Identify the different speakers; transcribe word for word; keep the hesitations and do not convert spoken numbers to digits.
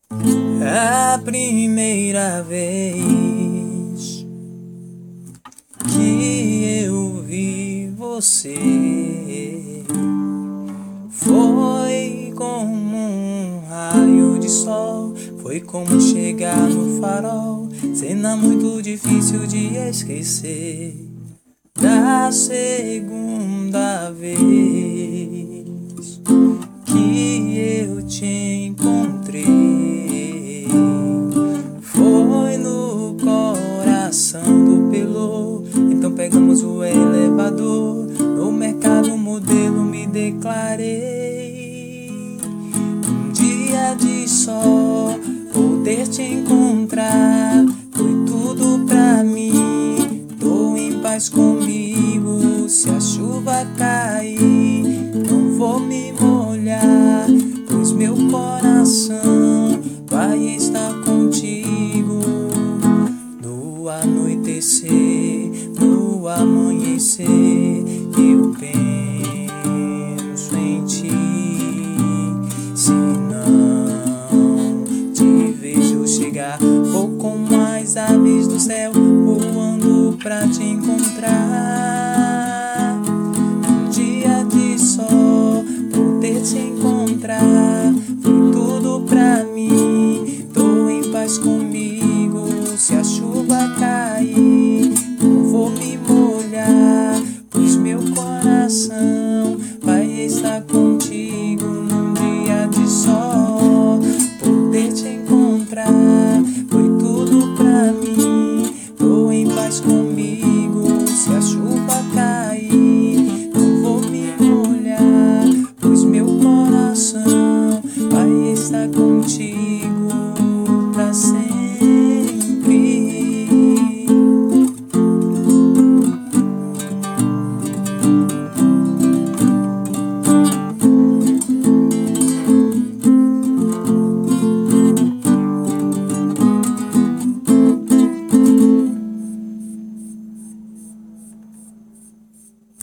Speaker 1: A primeira vez que eu vi você foi como um raio de sol, foi como chegar no farol, cena muito difícil de esquecer. Da segunda vez que eu te encontrei, foi no coração do Pelô. Então pegamos o elevador, no mercado modelo me declarei. Um dia de sol, poder te encontrar, foi tudo pra mim. Tô em paz comigo, se a chuva cair, não vou me molhar, pois meu coração vai estar contigo. No anoitecer, no amanhecer, eu penso em ti. Se não te vejo chegar, vou como as aves do céu, voando pra te encontrar. Um dia de sol, poder te encontrar, foi tudo pra mim. Tô em paz comigo, se a chuva cair, não vou me molhar, pois meu coração vai estar contigo. Num dia de sol, poder te encontrar, foi tudo pra mim. Tô em paz comigo, se a chuva cair, não vou me molhar, pois meu coração vai estar contigo pra sempre.